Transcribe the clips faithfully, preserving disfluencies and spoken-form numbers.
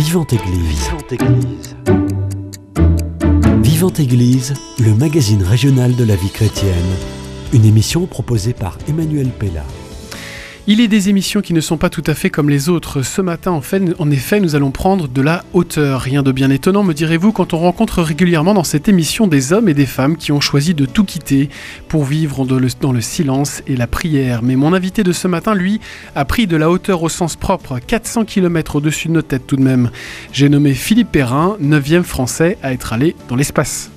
Vivante Église. Vivante Église. Vivante Église, le magazine régional de la vie chrétienne. Une émission proposée par Emmanuel Pella. Il est des émissions qui ne sont pas tout à fait comme les autres. Ce matin, en, fait, en effet, nous allons prendre de la hauteur. Rien de bien étonnant, me direz-vous, quand on rencontre régulièrement dans cette émission des hommes et des femmes qui ont choisi de tout quitter pour vivre dans le, dans le silence et la prière. Mais mon invité de ce matin, lui, a pris de la hauteur au sens propre, quatre cents kilomètres au-dessus de nos têtes tout de même. J'ai nommé Philippe Perrin, neuvième Français à être allé dans l'espace.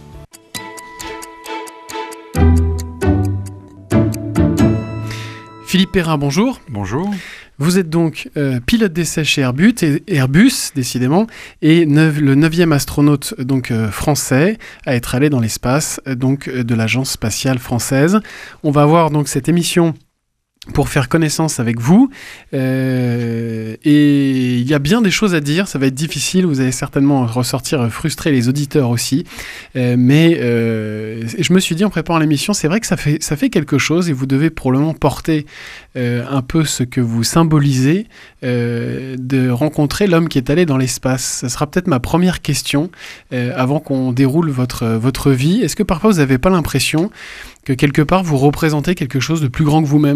Philippe Perrin, bonjour. Bonjour. Vous êtes donc euh, pilote d'essai chez Airbus, et, Airbus décidément, et neuf, le neuvième astronaute donc, euh, français à être allé dans l'espace euh, donc, euh, de l'Agence spatiale française. On va voir donc cette émission pour faire connaissance avec vous. Euh, et il y a bien des choses à dire, ça va être difficile, vous allez certainement ressortir frustré, les auditeurs aussi. Euh, mais euh, je me suis dit en préparant l'émission, c'est vrai que ça fait, ça fait quelque chose et vous devez probablement porter euh, un peu ce que vous symbolisez euh, de rencontrer l'homme qui est allé dans l'espace. Ça sera peut-être ma première question euh, avant qu'on déroule votre, votre vie. Est-ce que parfois vous n'avez pas l'impression que quelque part vous représentez quelque chose de plus grand que vous-même ?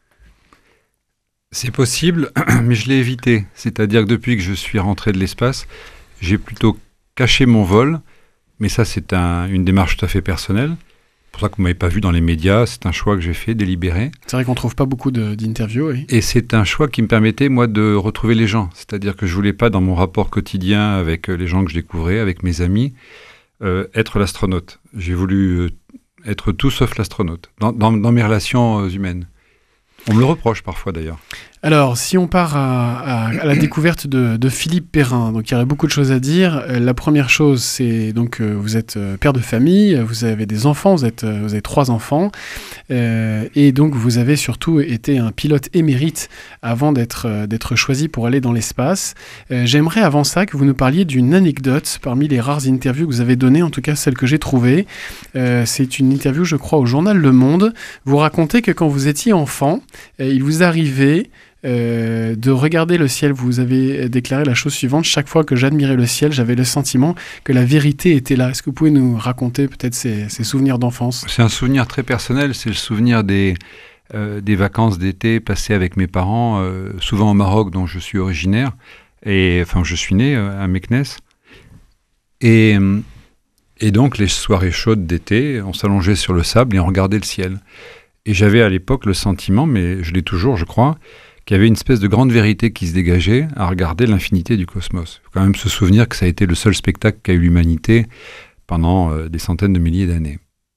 C'est possible, mais je l'ai évité. C'est-à-dire que depuis que je suis rentré de l'espace, j'ai plutôt caché mon vol. Mais ça, c'est un, une démarche tout à fait personnelle. C'est pour ça que vous ne m'avez pas vu dans les médias. C'est un choix que j'ai fait, délibéré. C'est vrai qu'on ne trouve pas beaucoup de, d'interviews. Oui. Et c'est un choix qui me permettait, moi, de retrouver les gens. C'est-à-dire que je ne voulais pas, dans mon rapport quotidien avec les gens que je découvrais, avec mes amis, euh, être l'astronaute. J'ai voulu euh, être tout sauf l'astronaute, dans, dans, dans mes relations euh, humaines. On me le reproche parfois d'ailleurs. Alors, si on part à, à, à la découverte de, de Philippe Perrin, donc il y aurait beaucoup de choses à dire. Euh, la première chose, c'est donc euh, vous êtes euh, père de famille, vous avez des enfants, vous êtes euh, vous avez trois enfants, euh, et donc vous avez surtout été un pilote émérite avant d'être euh, d'être choisi pour aller dans l'espace. Euh, j'aimerais avant ça que vous nous parliez d'une anecdote parmi les rares interviews que vous avez données, en tout cas celle que j'ai trouvée. Euh, c'est une interview, je crois, au journal Le Monde. Vous racontez que quand vous étiez enfant, euh, il vous arrivait Euh, de regarder le ciel. Vous avez déclaré la chose suivante: chaque fois que j'admirais le ciel, j'avais le sentiment que la vérité était là. Est-ce que vous pouvez nous raconter peut-être ces, ces souvenirs d'enfance ? C'est un souvenir très personnel, c'est le souvenir des, euh, des vacances d'été passées avec mes parents, euh, souvent au Maroc dont je suis originaire, et enfin je suis né euh, à Meknès. Et, et donc les soirées chaudes d'été, on s'allongeait sur le sable et on regardait le ciel. Et j'avais à l'époque le sentiment, mais je l'ai toujours je crois, qu'il y avait une espèce de grande vérité qui se dégageait à regarder l'infinité du cosmos. Il faut quand même se souvenir que ça a été le seul spectacle qu'a eu l'humanité pendant euh, des centaines de milliers d'années.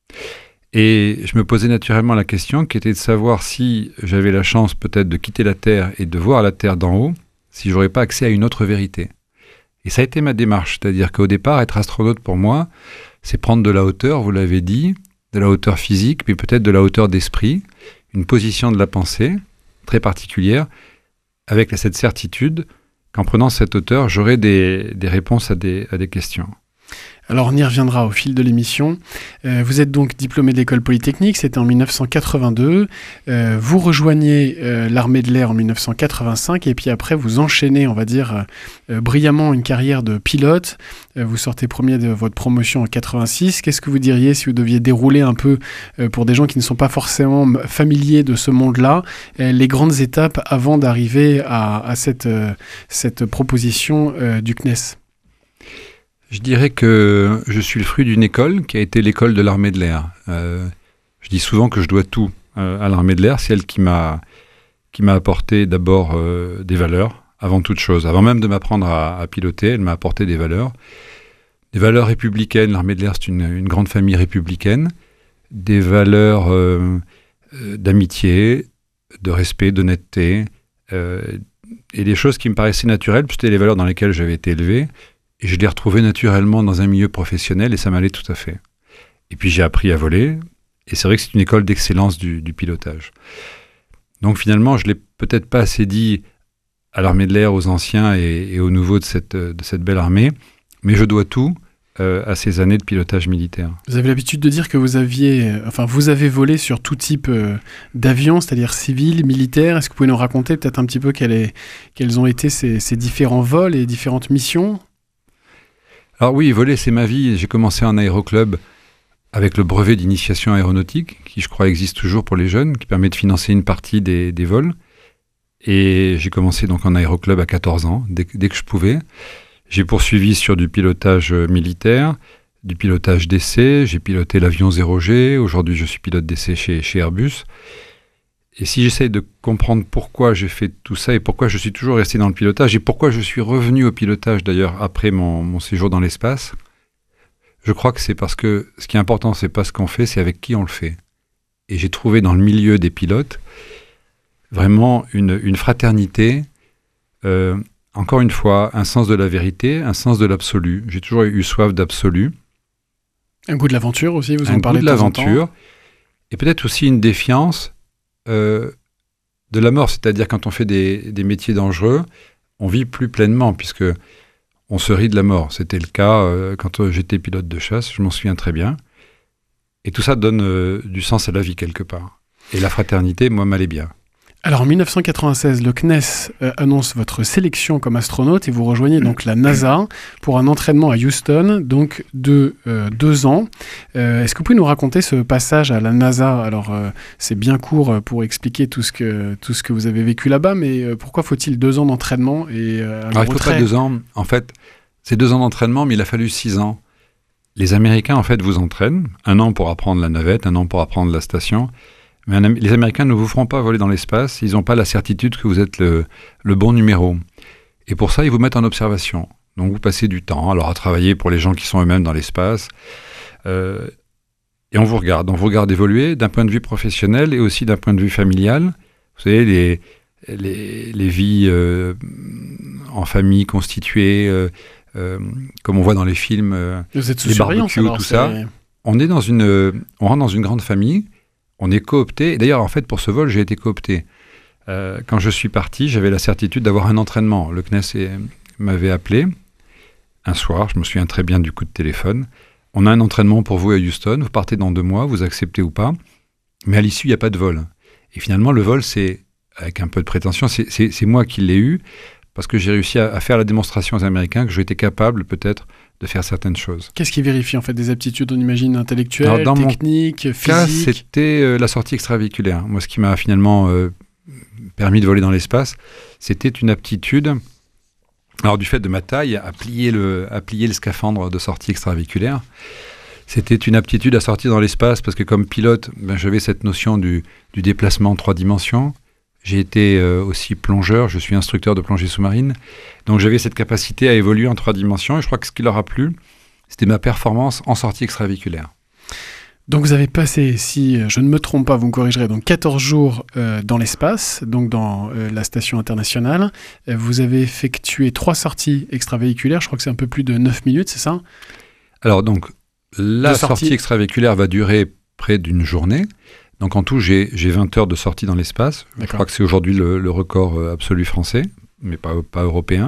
Et je me posais naturellement la question qui était de savoir si j'avais la chance peut-être de quitter la Terre et de voir la Terre d'en haut, si j'aurais pas accès à une autre vérité. Et ça a été ma démarche, c'est-à-dire qu'au départ, être astronaute pour moi, c'est prendre de la hauteur, vous l'avez dit, de la hauteur physique, mais peut-être de la hauteur d'esprit, une position de la pensée très particulière, avec cette certitude qu'en prenant cette hauteur, j'aurai des, des réponses à des, à des questions. Alors on y reviendra au fil de l'émission. Euh, vous êtes donc diplômé de l'école polytechnique, c'était en dix-neuf cent quatre-vingt-deux. Euh, vous rejoignez euh, l'armée de l'air en dix-neuf cent quatre-vingt-cinq et puis après vous enchaînez, on va dire, euh, brillamment une carrière de pilote. Euh, vous sortez premier de votre promotion en quatre-vingt-six. Qu'est-ce que vous diriez si vous deviez dérouler un peu, euh, pour des gens qui ne sont pas forcément familiers de ce monde-là, euh, les grandes étapes avant d'arriver à, à cette, euh, cette proposition euh, du C N E S ? Je dirais que je suis le fruit d'une école qui a été l'école de l'armée de l'air. Euh, je dis souvent que je dois tout euh, à l'armée de l'air. C'est elle qui m'a, qui m'a apporté d'abord euh, des valeurs, avant toute chose. Avant même de m'apprendre à, à piloter, elle m'a apporté des valeurs. Des valeurs républicaines. L'armée de l'air, c'est une, une grande famille républicaine. Des valeurs euh, euh, d'amitié, de respect, d'honnêteté. Euh, et des choses qui me paraissaient naturelles, c'était les valeurs dans lesquelles j'avais été élevé. Et je l'ai retrouvé naturellement dans un milieu professionnel et ça m'allait tout à fait. Et puis j'ai appris à voler et c'est vrai que c'est une école d'excellence du, du pilotage. Donc finalement, je ne l'ai peut-être pas assez dit à l'armée de l'air, aux anciens et, et aux nouveaux de cette, de cette belle armée, mais je dois tout euh, à ces années de pilotage militaire. Vous avez l'habitude de dire que vous aviez, euh, enfin, vous avez volé sur tout type euh, d'avions, c'est-à-dire civils, militaires. Est-ce que vous pouvez nous raconter peut-être un petit peu quel est, quels ont été ces, ces différents vols et différentes missions ? Alors oui, voler, c'est ma vie. J'ai commencé en aéroclub avec le brevet d'initiation aéronautique, qui je crois existe toujours pour les jeunes, qui permet de financer une partie des, des vols. Et j'ai commencé donc en aéroclub à quatorze ans, dès, dès que je pouvais. J'ai poursuivi sur du pilotage militaire, du pilotage d'essai. J'ai piloté l'avion zéro G. Aujourd'hui, je suis pilote d'essai chez, chez Airbus. Et si j'essaie de comprendre pourquoi j'ai fait tout ça et pourquoi je suis toujours resté dans le pilotage et pourquoi je suis revenu au pilotage d'ailleurs après mon, mon séjour dans l'espace, je crois que c'est parce que ce qui est important, c'est pas ce qu'on fait, c'est avec qui on le fait. Et j'ai trouvé dans le milieu des pilotes vraiment une, une fraternité, euh, encore une fois, un sens de la vérité, un sens de l'absolu. J'ai toujours eu soif d'absolu. Un goût de l'aventure aussi, vous en un parlez goût de l'aventure. Et peut-être aussi une défiance euh, de la mort. C'est-à-dire quand on fait des, des métiers dangereux, on vit plus pleinement puisque on se rit de la mort. C'était le cas euh, quand euh, j'étais pilote de chasse, je m'en souviens très bien. Et tout ça donne euh, du sens à la vie quelque part. Et la fraternité, moi, m'allait bien. Alors en mille neuf cent quatre-vingt-seize, le C N E S euh, annonce votre sélection comme astronaute et vous rejoignez donc la NASA pour un entraînement à Houston, donc de euh, deux ans. Euh, est-ce que vous pouvez nous raconter ce passage à la NASA ? Alors euh, c'est bien court pour expliquer tout ce que, tout ce que vous avez vécu là-bas, mais euh, pourquoi faut-il deux ans d'entraînement et euh, un Alors il ne faut pas deux ans. En fait, c'est deux ans d'entraînement, mais il a fallu six ans. Les Américains, en fait, vous entraînent. Un an pour apprendre la navette, un an pour apprendre la station. Mais un, les Américains ne vous feront pas voler dans l'espace. Ils n'ont pas la certitude que vous êtes le, le bon numéro. Et pour ça, ils vous mettent en observation. Donc, vous passez du temps alors à travailler pour les gens qui sont eux-mêmes dans l'espace. Euh, et on vous regarde. On vous regarde évoluer d'un point de vue professionnel et aussi d'un point de vue familial. Vous savez, les, les, les vies euh, en famille constituées, euh, euh, comme on voit dans les films, euh, vous êtes sous les surveillance, barbecues, alors, tout c'est... ça. On est dans une, on rentre dans une grande famille. On est coopté. Et d'ailleurs, en fait, pour ce vol, j'ai été coopté. Euh, quand je suis parti, j'avais la certitude d'avoir un entraînement. Le C N E S m'avait appelé un soir, je me souviens très bien du coup de téléphone. On a un entraînement pour vous à Houston, vous partez dans deux mois, vous acceptez ou pas, mais à l'issue, il n'y a pas de vol. Et finalement, le vol, c'est, avec un peu de prétention, c'est, c'est, c'est moi qui l'ai eu, parce que j'ai réussi à, à faire la démonstration aux Américains que j'étais capable, peut-être, de faire certaines choses. Qu'est-ce qui vérifie en fait des aptitudes, on imagine, intellectuelles, Alors, dans techniques, mon physiques cas, c'était euh, la sortie extravéhiculaire. Moi, ce qui m'a finalement euh, permis de voler dans l'espace, c'était une aptitude, alors du fait de ma taille, à plier le, à plier le scaphandre de sortie extravéhiculaire. C'était une aptitude à sortir dans l'espace parce que comme pilote, ben, j'avais cette notion du, du déplacement en trois dimensions. J'ai été euh, aussi plongeur, je suis instructeur de plongée sous-marine. Donc j'avais cette capacité à évoluer en trois dimensions. Et je crois que ce qui leur a plu, c'était ma performance en sortie extravéhiculaire. Donc vous avez passé, si je ne me trompe pas, vous me corrigerez, donc quatorze jours euh, dans l'espace, donc dans euh, la station internationale. Euh, vous avez effectué trois sorties extravéhiculaires, je crois que c'est un peu plus de neuf minutes, c'est ça ? Alors donc, la De sortie sortie. extravéhiculaire va durer près d'une journée. Donc en tout, j'ai, j'ai vingt heures de sortie dans l'espace. D'accord. Je crois que c'est aujourd'hui le, le record euh, absolu français, mais pas, pas européen.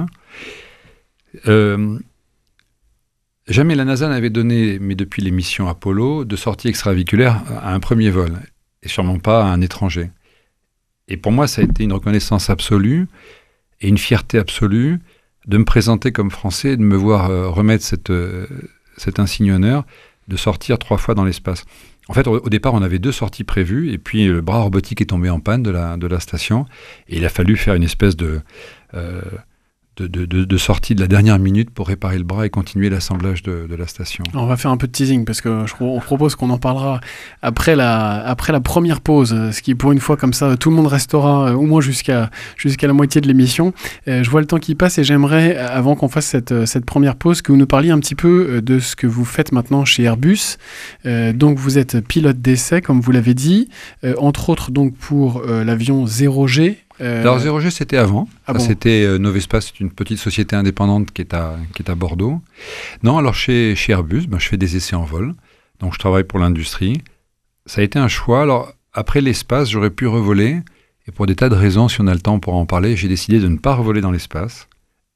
Euh, jamais la NASA n'avait donné, mais depuis les missions Apollo, de sortie extravéhiculaire à un premier vol, et sûrement pas à un étranger. Et pour moi, ça a été une reconnaissance absolue et une fierté absolue de me présenter comme Français et de me voir euh, remettre cette, euh, cet insigne honneur de sortir trois fois dans l'espace. En fait, au, au départ, on avait deux sorties prévues, et puis le bras robotique est tombé en panne de la, de la station, et il a fallu faire une espèce de, euh, de, de, de, de sortie de la dernière minute pour réparer le bras et continuer l'assemblage de, de la station. Alors, on va faire un peu de teasing parce que je on propose qu'on en parlera après la, après la première pause, ce qui pour une fois comme ça, tout le monde restera euh, au moins jusqu'à, jusqu'à la moitié de l'émission. Euh, je vois le temps qui passe et j'aimerais, avant qu'on fasse cette, cette première pause, que vous nous parliez un petit peu de ce que vous faites maintenant chez Airbus. Euh, donc vous êtes pilote d'essai, comme vous l'avez dit, euh, entre autres donc pour euh, l'avion zéro G. Euh... Alors zéro G, c'était avant. Ah ça, bon c'était euh, Novespace, c'est une petite société indépendante qui est à, qui est à Bordeaux. Non, alors chez, chez Airbus, ben, je fais des essais en vol. Donc je travaille pour l'industrie. Ça a été un choix. Alors après l'espace, j'aurais pu revoler. Et pour des tas de raisons, si on a le temps pour en parler, j'ai décidé de ne pas revoler dans l'espace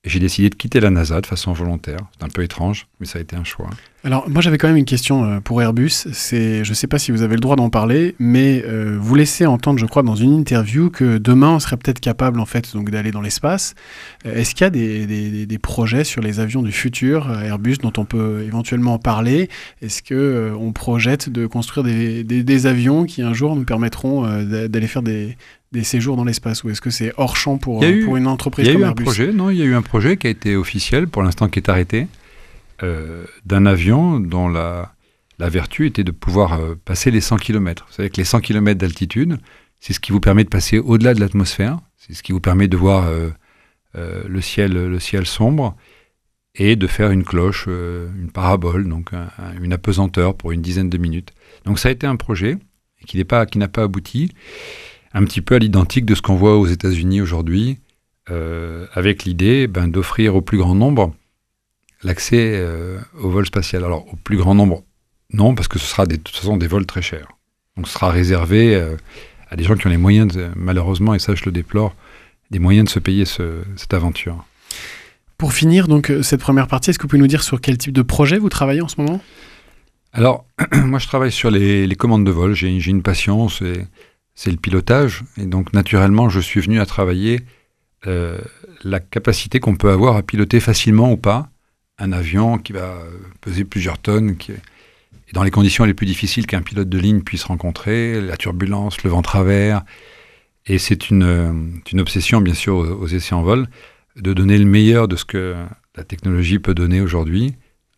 Et j'ai décidé de quitter la NASA de façon volontaire. C'est un peu étrange, mais ça a été un choix. Alors, moi, j'avais quand même une question pour Airbus. C'est, je ne sais pas si vous avez le droit d'en parler, mais euh, vous laissez entendre, je crois, dans une interview que demain, on serait peut-être capable, en fait, donc, d'aller dans l'espace. Est-ce qu'il y a des, des, des projets sur les avions du futur, Airbus, dont on peut éventuellement parler? Est-ce qu'on euh, projette de construire des, des, des avions qui, un jour, nous permettront euh, d'aller faire des... des séjours dans l'espace, ou est-ce que c'est hors champ pour, eu, pour une entreprise comme Airbus? Il y a eu un projet, non, il y a eu un projet qui a été officiel, pour l'instant qui est arrêté, euh, d'un avion dont la, la vertu était de pouvoir euh, passer les cent kilomètres. Vous savez que les cent kilomètres d'altitude, c'est ce qui vous permet de passer au-delà de l'atmosphère, c'est ce qui vous permet de voir euh, euh, le ciel, le ciel sombre, et de faire une cloche, euh, une parabole, donc un, un, une apesanteur pour une dizaine de minutes. Donc ça a été un projet qui n'est pas, qui n'a pas abouti, un petit peu à l'identique de ce qu'on voit aux États-Unis aujourd'hui, euh, avec l'idée ben, d'offrir au plus grand nombre l'accès euh, au vol spatial. Alors, au plus grand nombre, non, parce que ce sera des, de toute façon des vols très chers. Donc, ce sera réservé euh, à des gens qui ont les moyens, de, malheureusement, et ça je le déplore, des moyens de se payer ce, cette aventure. Pour finir, donc, cette première partie, est-ce que vous pouvez nous dire sur quel type de projet vous travaillez en ce moment? Alors, moi je travaille sur les, les commandes de vol, j'ai, j'ai une passion, c'est... c'est le pilotage, et donc naturellement je suis venu à travailler euh, la capacité qu'on peut avoir à piloter facilement ou pas un avion qui va peser plusieurs tonnes, qui est, et dans les conditions les plus difficiles qu'un pilote de ligne puisse rencontrer, la turbulence, le vent travers, et c'est une, une obsession bien sûr aux, aux essais en vol, de donner le meilleur de ce que la technologie peut donner aujourd'hui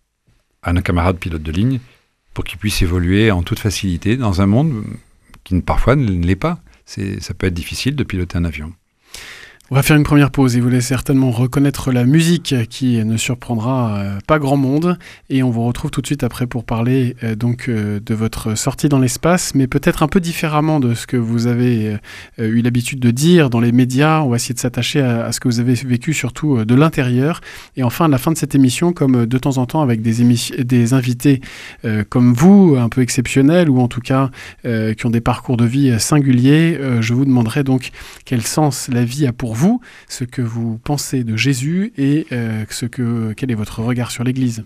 à un camarade pilote de ligne, pour qu'il puisse évoluer en toute facilité dans un monde qui parfois ne l'est pas. C'est, ça peut être difficile de piloter un avion. On va faire une première pause et vous allez certainement reconnaître la musique qui ne surprendra euh, pas grand monde. Et on vous retrouve tout de suite après pour parler euh, donc euh, de votre sortie dans l'espace, mais peut-être un peu différemment de ce que vous avez euh, eu l'habitude de dire dans les médias. On va essayer de s'attacher à, à ce que vous avez vécu surtout euh, de l'intérieur. Et enfin, à la fin de cette émission, comme euh, de temps en temps avec des, émi- des invités euh, comme vous, un peu exceptionnels, ou en tout cas euh, qui ont des parcours de vie singuliers, euh, je vous demanderai donc quel sens la vie a pour vous, ce que vous pensez de Jésus et euh, ce que, quel est votre regard sur l'Église.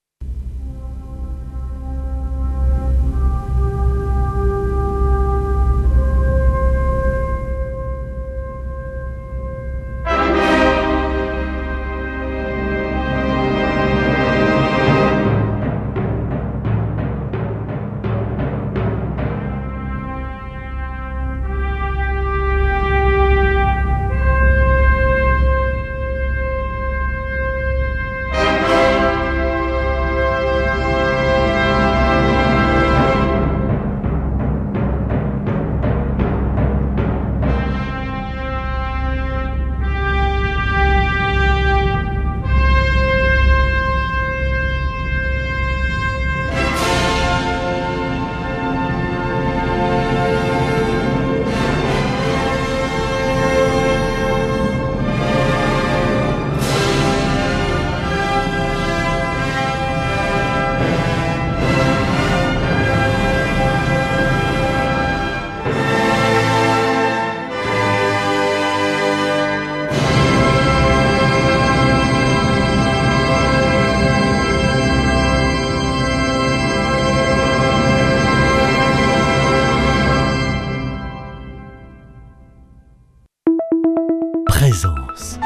Présence.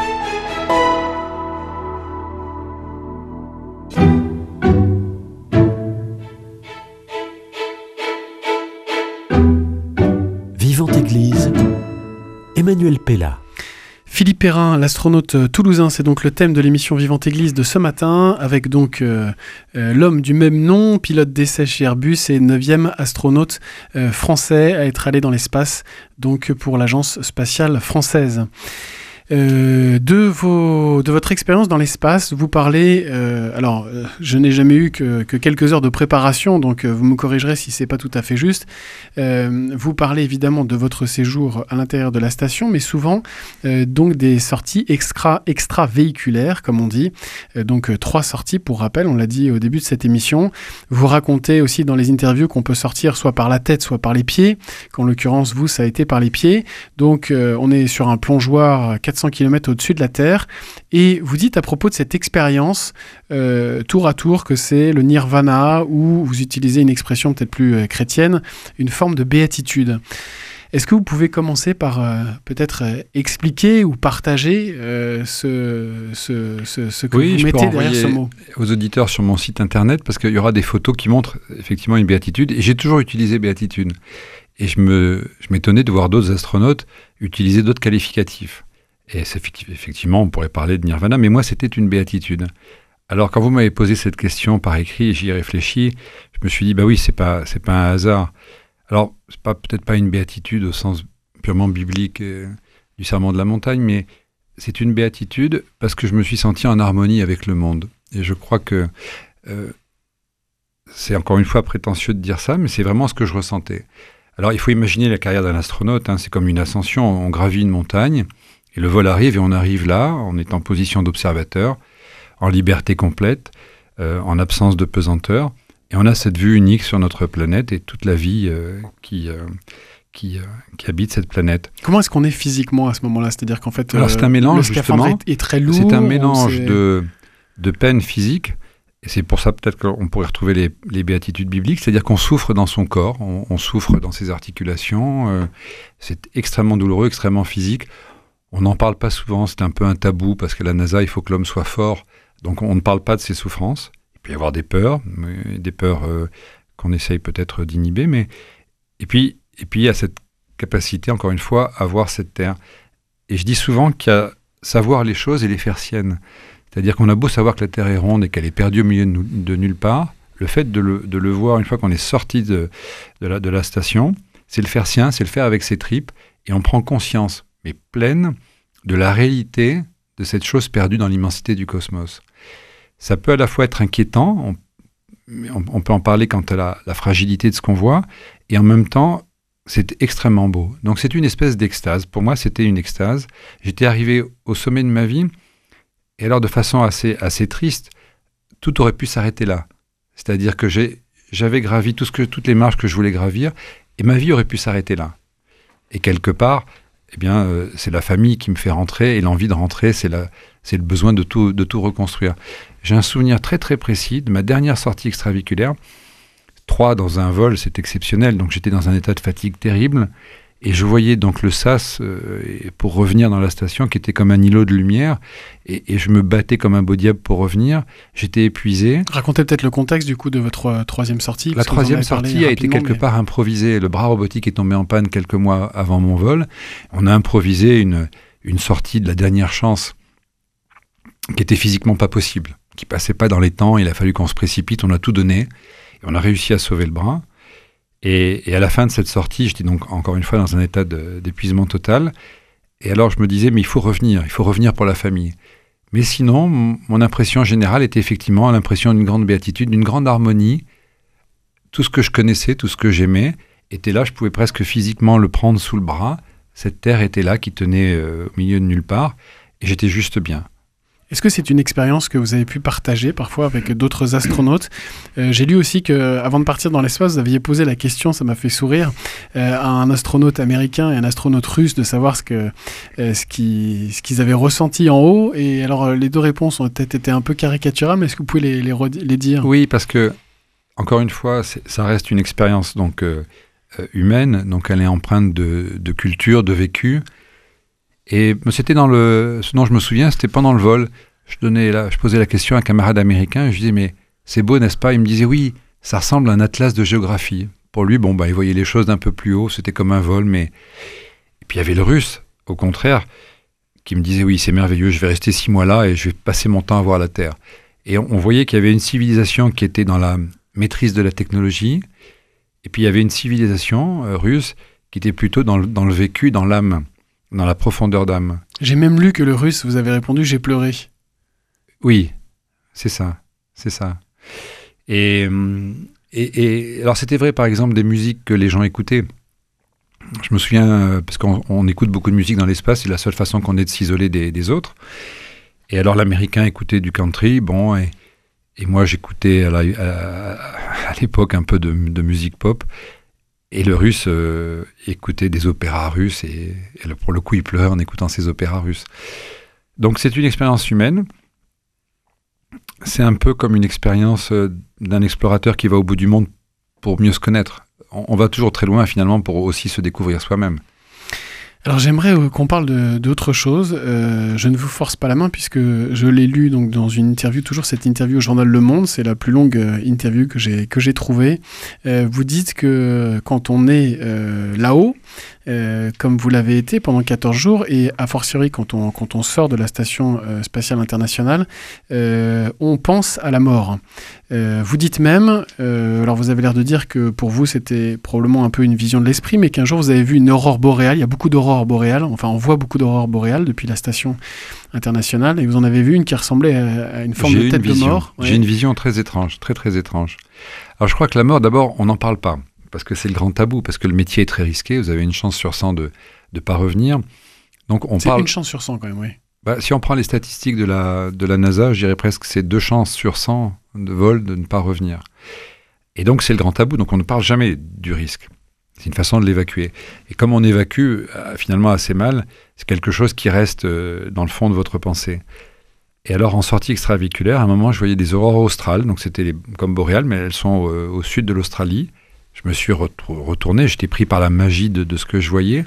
Vivante Église, Emmanuel Pella. Philippe Perrin, l'astronaute toulousain, c'est donc le thème de l'émission Vivante Église de ce matin, avec donc euh, euh, l'homme du même nom, pilote d'essai chez Airbus et neuvième astronaute euh, français à être allé dans l'espace, donc pour l'agence spatiale française. Euh, de, vos, de votre expérience dans l'espace, vous parlez, euh, alors euh, je n'ai jamais eu que, que quelques heures de préparation, donc euh, vous me corrigerez si c'est pas tout à fait juste. Euh, vous parlez évidemment de votre séjour à l'intérieur de la station, mais souvent euh, donc des sorties extra, extra-véhiculaires, comme on dit. Euh, donc euh, trois sorties, pour rappel, on l'a dit au début de cette émission. Vous racontez aussi dans les interviews qu'on peut sortir soit par la tête, soit par les pieds, qu'en l'occurrence vous, ça a été par les pieds. Donc euh, on est sur un plongeoir quatre cents kilomètres au-dessus de la Terre. Et vous dites à propos de cette expérience, euh, tour à tour, que c'est le nirvana, ou vous utilisez une expression peut-être plus euh, chrétienne, une forme de béatitude. Est-ce que vous pouvez commencer par euh, peut-être euh, expliquer ou partager euh, ce, ce, ce, ce que oui, vous mettez derrière ce mot? Aux auditeurs sur mon site internet, parce qu'il y aura des photos qui montrent effectivement une béatitude, et j'ai toujours utilisé béatitude. Et je, me, je m'étonnais de voir d'autres astronautes utiliser d'autres qualificatifs. Et c'est, effectivement, on pourrait parler de nirvana, mais moi, c'était une béatitude. Alors, quand vous m'avez posé cette question par écrit, et j'y ai réfléchi, je me suis dit, bah oui, c'est pas, c'est pas un hasard. Alors, c'est pas, peut-être pas une béatitude au sens purement biblique euh, du serment de la montagne, mais c'est une béatitude parce que je me suis senti en harmonie avec le monde. Et je crois que euh, c'est encore une fois prétentieux de dire ça, mais c'est vraiment ce que je ressentais. Alors, il faut imaginer la carrière d'un astronaute, hein, c'est comme une ascension, on gravit une montagne, et le vol arrive, et on arrive là, on est en position d'observateur, en liberté complète, euh, en absence de pesanteur. Et on a cette vue unique sur notre planète et toute la vie euh, qui, euh, qui, euh, qui habite cette planète. Comment est-ce qu'on est physiquement à ce moment-là? C'est-à-dire qu'en fait, Alors, c'est un mélange, le scaphandre justement, est, est très lourd. C'est un mélange c'est... de, de peine physique, et c'est pour ça peut-être qu'on pourrait retrouver les, les béatitudes bibliques, c'est-à-dire qu'on souffre dans son corps, on, on souffre dans ses articulations, euh, c'est extrêmement douloureux, extrêmement physique. On n'en parle pas souvent, c'est un peu un tabou, parce qu'à la NASA, il faut que l'homme soit fort, donc on ne parle pas de ses souffrances. Il peut y avoir des peurs, des peurs euh, qu'on essaye peut-être d'inhiber, mais et puis et puis il y a cette capacité, encore une fois, à voir cette terre. Et je dis souvent qu'il y a savoir les choses et les faire siennes. C'est-à-dire qu'on a beau savoir que la Terre est ronde et qu'elle est perdue au milieu de, de nulle part, le fait de le, de le voir une fois qu'on est sorti de, de, la, de la station, c'est le faire sien, c'est le faire avec ses tripes, et on prend conscience, mais pleine, de la réalité de cette chose perdue dans l'immensité du cosmos. Ça peut à la fois être inquiétant, on, on peut en parler quant à la, la fragilité de ce qu'on voit, et en même temps, c'est extrêmement beau. Donc c'est une espèce d'extase. Pour moi, c'était une extase. J'étais arrivé au sommet de ma vie, et alors de façon assez, assez triste, tout aurait pu s'arrêter là. C'est-à-dire que j'ai, j'avais gravi tout ce que, toutes les marches que je voulais gravir, et ma vie aurait pu s'arrêter là. Et quelque part, eh bien, euh, c'est la famille qui me fait rentrer, et l'envie de rentrer, c'est, la, c'est le besoin de tout, de tout reconstruire. J'ai un souvenir très très précis de ma dernière sortie extraviculaire. Trois dans un vol, c'est exceptionnel, donc j'étais dans un état de fatigue terrible, et je voyais donc le sas euh, pour revenir dans la station qui était comme un îlot de lumière, et, et je me battais comme un beau diable pour revenir. J'étais épuisé. Racontez peut-être le contexte du coup de votre euh, troisième sortie. La troisième sortie a été quelque mais... part improvisée. Le bras robotique est tombé en panne quelques mois avant mon vol. On a improvisé une, une sortie de la dernière chance qui était physiquement pas possible, qui passait pas dans les temps. Il a fallu qu'on se précipite, on a tout donné, et on a réussi à sauver le bras. Et, et à la fin de cette sortie, j'étais donc encore une fois dans un état de, d'épuisement total. Et alors je me disais, mais il faut revenir, il faut revenir pour la famille. Mais sinon, m- mon impression générale était effectivement l'impression d'une grande béatitude, d'une grande harmonie. Tout ce que je connaissais, tout ce que j'aimais, était là. Je pouvais presque physiquement le prendre sous le bras. Cette terre était là, qui tenait euh, au milieu de nulle part. Et j'étais juste bien. Est-ce que c'est une expérience que vous avez pu partager parfois avec d'autres astronautes? euh, J'ai lu aussi qu'avant de partir dans l'espace, vous aviez posé la question, ça m'a fait sourire, euh, à un astronaute américain et un astronaute russe de savoir ce, que, euh, ce, qui, ce qu'ils avaient ressenti en haut. Et alors, euh, les deux réponses ont peut-être été un peu caricaturales, mais est-ce que vous pouvez les, les, redi- les dire? Oui, parce que, encore une fois, c'est, ça reste une expérience donc, euh, humaine, donc elle est empreinte de, de culture, de vécu. Et c'était dans le, ce dont je me souviens, c'était pendant le vol. Je, donnais la, je posais la question à un camarade américain, et je disais, mais c'est beau, n'est-ce pas? Il me disait, oui, ça ressemble à un atlas de géographie. Pour lui, bon, bah, il voyait les choses d'un peu plus haut, c'était comme un vol, mais... Et puis il y avait le russe, au contraire, qui me disait, oui, c'est merveilleux, je vais rester six mois là et je vais passer mon temps à voir la Terre. Et on, on voyait qu'il y avait une civilisation qui était dans la maîtrise de la technologie, et puis il y avait une civilisation euh, russe qui était plutôt dans le, dans le vécu, dans l'âme, dans la profondeur d'âme. J'ai même lu que le russe, vous avez répondu, j'ai pleuré. Oui, c'est ça, c'est ça. Et, et, et alors c'était vrai par exemple des musiques que les gens écoutaient. Je me souviens, parce qu'on on écoute beaucoup de musique dans l'espace, c'est la seule façon qu'on ait de s'isoler des, des autres. Et alors l'américain écoutait du country, bon, et, et moi j'écoutais à, la, à, à l'époque un peu de, de musique pop. Et le russe euh, écoutait des opéras russes et, et pour le coup, il pleurait en écoutant ces opéras russes. Donc, c'est une expérience humaine. C'est un peu comme une expérience d'un explorateur qui va au bout du monde pour mieux se connaître. On, on va toujours très loin, finalement, pour aussi se découvrir soi-même. Alors j'aimerais euh, qu'on parle de, d'autre chose. Euh, je ne vous force pas la main puisque je l'ai lu donc dans une interview, toujours cette interview au journal Le Monde, c'est la plus longue euh, interview que j'ai que j'ai trouvée. Euh, vous dites que quand on est euh, là-haut, euh, comme vous l'avez été pendant quatorze jours, et a fortiori quand on quand on sort de la station euh, spatiale internationale, euh, on pense à la mort. Euh, vous dites même, euh, alors vous avez l'air de dire que pour vous c'était probablement un peu une vision de l'esprit, mais qu'un jour vous avez vu une aurore boréale. Il y a beaucoup d'aurores boréales, enfin on voit beaucoup d'aurores boréales depuis la station internationale, et vous en avez vu une qui ressemblait à, à une forme J'ai de tête une vision. de mort. Ouais. J'ai une vision très étrange, très très étrange. Alors je crois que la mort, d'abord, on n'en parle pas, parce que c'est le grand tabou, parce que le métier est très risqué, vous avez une chance sur cent de ne pas revenir. Donc on c'est parle... une chance sur cent quand même, oui. Bah, si on prend les statistiques de la, de la NASA, je dirais presque que c'est deux chances sur cent de vol de ne pas revenir. Et donc c'est le grand tabou, donc on ne parle jamais du risque. C'est une façon de l'évacuer. Et comme on évacue euh, finalement assez mal, c'est quelque chose qui reste euh, dans le fond de votre pensée. Et alors en sortie extravéhiculaire, à un moment je voyais des aurores australes, donc c'était les, comme boréales, mais elles sont euh, au sud de l'Australie. Je me suis ret- retourné, j'étais pris par la magie de, de ce que je voyais.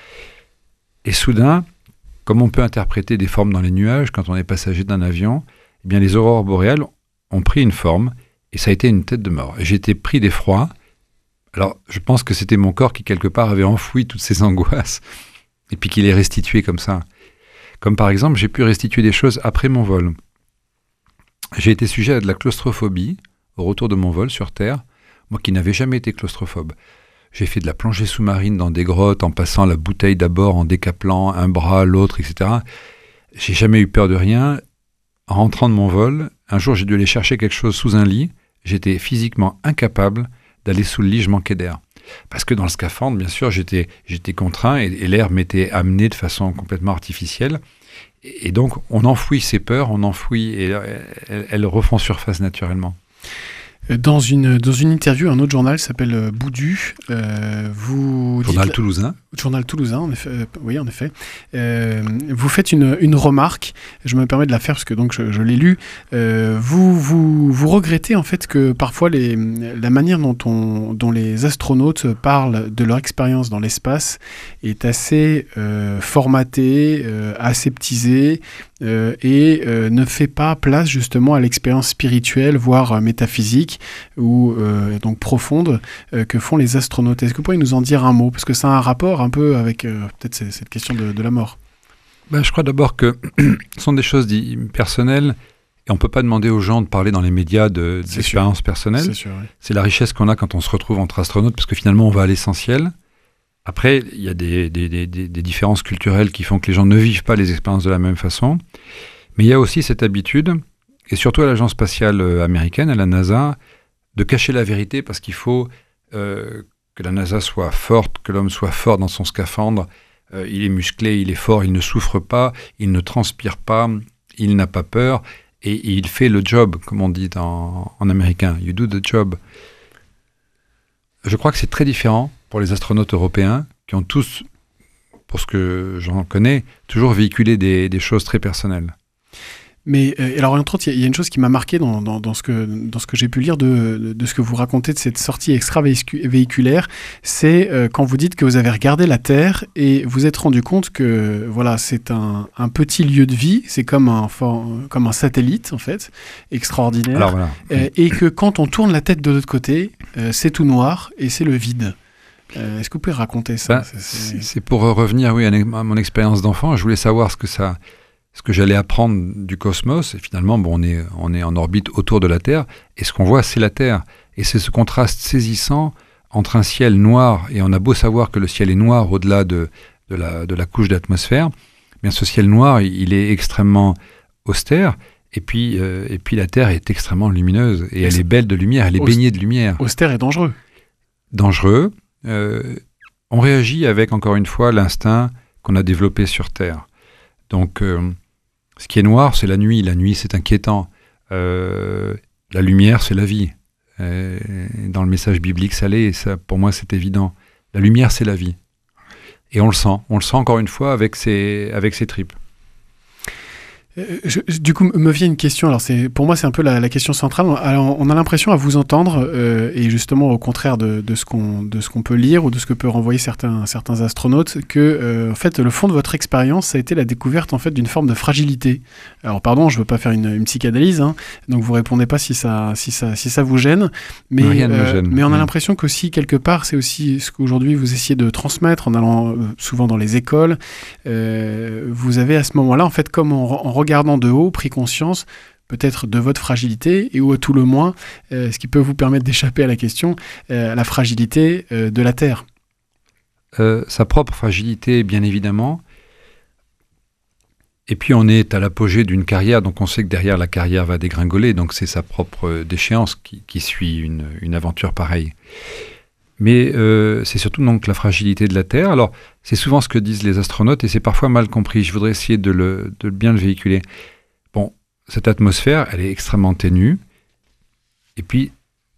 Et soudain, comme on peut interpréter des formes dans les nuages quand on est passager d'un avion, eh bien les aurores boréales ont pris une forme et ça a été une tête de mort. Et j'ai été pris d'effroi. Alors, je pense que c'était mon corps qui, quelque part, avait enfoui toutes ces angoisses et puis qui les restituait comme ça. Comme par exemple, j'ai pu restituer des choses après mon vol. J'ai été sujet à de la claustrophobie au retour de mon vol sur Terre, moi qui n'avais jamais été claustrophobe. J'ai fait de la plongée sous-marine dans des grottes en passant la bouteille d'abord, en décaplant un bras, l'autre, et cetera. J'ai jamais eu peur de rien. En rentrant de mon vol, un jour j'ai dû aller chercher quelque chose sous un lit. J'étais physiquement incapable d'aller sous le lit, je manquais d'air. Parce que dans le scaphandre, bien sûr, j'étais, j'étais contraint et, et l'air m'était amené de façon complètement artificielle. Et, et donc, on enfouit ses peurs, on enfouit et elles, elles refont surface naturellement. Dans une, dans une interview, un autre journal s'appelle euh, Boudu. Euh, vous Journal dites, toulousain. Journal toulousain, en effet. Euh, oui, en effet. Euh, vous faites une, une remarque. Je me permets de la faire parce que donc je, je l'ai lu. Euh, vous, vous, vous regrettez en fait que parfois les, la manière dont, on, dont les astronautes parlent de leur expérience dans l'espace est assez euh, formatée, euh, aseptisée euh, et euh, ne fait pas place justement à l'expérience spirituelle, voire euh, métaphysique ou euh, donc profonde euh, que font les astronautes. Est-ce que vous pourriez nous en dire un mot? Parce que ça a un rapport un peu avec euh, peut-être c- cette question de, de la mort. Ben, je crois d'abord que ce sont des choses dit, personnelles et on ne peut pas demander aux gens de parler dans les médias de, d'expériences personnelles. C'est sûr, oui. C'est la richesse qu'on a quand on se retrouve entre astronautes parce que finalement on va à l'essentiel. Après, il y a des, des, des, des, des différences culturelles qui font que les gens ne vivent pas les expériences de la même façon. Mais il y a aussi cette habitude, et surtout à l'agence spatiale américaine, à la NASA, de cacher la vérité parce qu'il faut euh, que la NASA soit forte, que l'homme soit fort dans son scaphandre. Euh, il est musclé, il est fort, il ne souffre pas, il ne transpire pas, il n'a pas peur, et, et il fait le job, comme on dit en, en américain. You do the job. Je crois que c'est très différent pour les astronautes européens qui ont tous, pour ce que j'en connais, toujours véhiculé des, des choses très personnelles. Mais euh, alors entre autres, il y, y a une chose qui m'a marqué dans, dans, dans ce que, dans ce que j'ai pu lire de, de, de ce que vous racontez de cette sortie extravéhiculaire, c'est euh, quand vous dites que vous avez regardé la Terre et vous êtes rendu compte que voilà, c'est un, un petit lieu de vie, c'est comme un, comme un satellite en fait, extraordinaire, Alors, voilà. euh, et que quand on tourne la tête de l'autre côté, euh, c'est tout noir et c'est le vide. Euh, est-ce que vous pouvez raconter ça? Ben, c'est, c'est... c'est pour revenir oui, à mon expérience d'enfant. Je voulais savoir ce que ça... ce que j'allais apprendre du cosmos, et finalement, bon, on est, on est en orbite autour de la Terre, et ce qu'on voit, c'est la Terre. Et c'est ce contraste saisissant entre un ciel noir, et on a beau savoir que le ciel est noir au-delà de, de, la, de la couche d'atmosphère, bien ce ciel noir, il est extrêmement austère, et puis, euh, et puis la Terre est extrêmement lumineuse, et elle est belle de lumière, elle est baignée de lumière. Austère et dangereux. Dangereux. Euh, on réagit avec, encore une fois, l'instinct qu'on a développé sur Terre. Donc, euh, ce qui est noir, c'est la nuit. La nuit, c'est inquiétant. Euh, la lumière, c'est la vie. Et dans le message biblique, ça l'est, et ça, pour moi, c'est évident. La lumière, c'est la vie. Et on le sent. On le sent encore une fois avec ses, avec ses tripes. Je, du coup, me vient une question. Alors, c'est, pour moi, c'est un peu la, la question centrale. Alors, on a l'impression à vous entendre, euh, et justement, au contraire de, de, ce qu'on, de ce qu'on peut lire ou de ce que peuvent renvoyer certains, certains astronautes, que, euh, en fait, le fond de votre expérience, ça a été la découverte, en fait, d'une forme de fragilité. Alors, pardon, je veux pas faire une, une psychanalyse, hein, donc vous répondez pas si ça, si ça, si ça vous gêne. Mais, Rien ne me euh, gêne. mais on a Mmh. l'impression qu'aussi, quelque part, c'est aussi ce qu'aujourd'hui vous essayez de transmettre en allant euh, souvent dans les écoles. Euh, vous avez à ce moment-là, en fait, comme en, en regardant de haut, pris conscience peut-être de votre fragilité et ou à tout le moins, euh, ce qui peut vous permettre d'échapper à la question, euh, la fragilité euh, de la Terre. Euh, sa propre fragilité, bien évidemment. Et puis on est à l'apogée d'une carrière, donc on sait que derrière la carrière va dégringoler, donc c'est sa propre déchéance qui, qui suit une, une aventure pareille. Mais euh, c'est surtout donc la fragilité de la Terre. Alors c'est souvent ce que disent les astronautes et c'est parfois mal compris. Je voudrais essayer de, le, de bien le véhiculer. Bon, cette atmosphère, elle est extrêmement ténue. Et puis,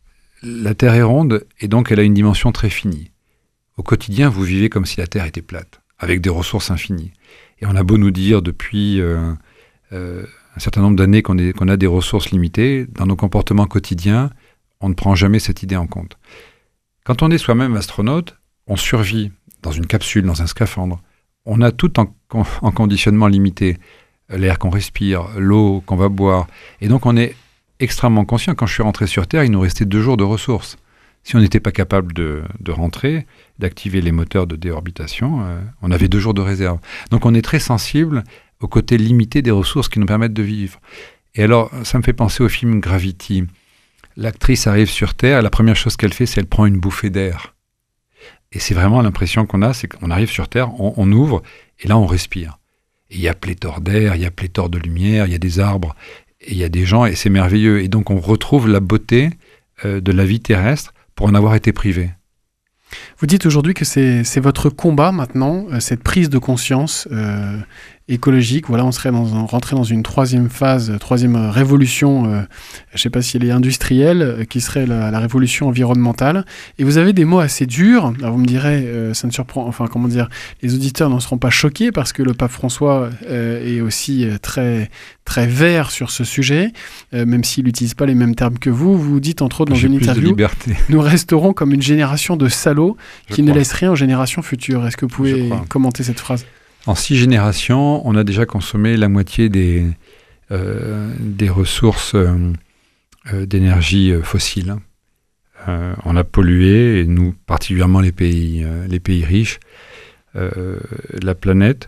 la Terre est ronde et donc elle a une dimension très finie. Au quotidien, vous vivez comme si la Terre était plate, avec des ressources infinies. Et on a beau nous dire depuis euh, euh, un certain nombre d'années qu'on, est, qu'on a des ressources limitées, dans nos comportements quotidiens, on ne prend jamais cette idée en compte. Quand on est soi-même astronaute, on survit dans une capsule, dans un scaphandre. On a tout en, en conditionnement limité. L'air qu'on respire, l'eau qu'on va boire. Et donc on est extrêmement conscient. Quand je suis rentré sur Terre, il nous restait deux jours de ressources. Si on n'était pas capable de, de rentrer, d'activer les moteurs de déorbitation, euh, on avait deux jours de réserve. Donc on est très sensible au côté limité des ressources qui nous permettent de vivre. Et alors, ça me fait penser au film Gravity. L'actrice arrive sur Terre, et la première chose qu'elle fait, c'est qu'elle prend une bouffée d'air. Et c'est vraiment l'impression qu'on a, c'est qu'on arrive sur Terre, on, on ouvre, et là on respire. Il y a pléthore d'air, il y a pléthore de lumière, il y a des arbres, et il y a des gens, et c'est merveilleux. Et donc on retrouve la beauté euh, de la vie terrestre pour en avoir été privé. Vous dites aujourd'hui que c'est, c'est votre combat maintenant, euh, cette prise de conscience euh, écologique. Voilà, on serait dans, un, rentré dans une troisième phase, troisième révolution, euh, je ne sais pas si elle est industrielle, euh, qui serait la, la révolution environnementale. Et vous avez des mots assez durs. Alors vous me direz, euh, ça ne surprend, enfin comment dire, les auditeurs n'en seront pas choqués parce que le pape François euh, est aussi euh, très très vert sur ce sujet, euh, même s'il n'utilise pas les mêmes termes que vous. Vous dites entre autres dans J'ai une plus interview, de liberté. nous resterons comme une génération de salauds Je qui ne crois. laissent rien aux générations futures. Est-ce que vous Je pouvez crois. commenter cette phrase ? En six générations, on a déjà consommé la moitié des, euh, des ressources euh, euh, d'énergie euh, fossile. Euh, on a pollué, et nous, particulièrement les pays, euh, les pays riches, euh, la planète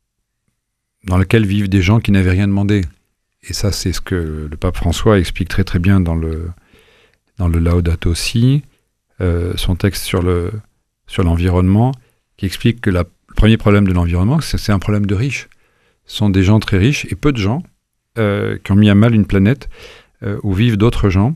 dans laquelle vivent des gens qui n'avaient rien demandé. Et ça, c'est ce que le pape François explique très très bien dans le, dans le Laudato Si, euh, son texte sur, le, sur l'environnement, qui explique que la Le premier problème de l'environnement, c'est que c'est un problème de riches. Ce sont des gens très riches et peu de gens euh, qui ont mis à mal une planète euh, où vivent d'autres gens.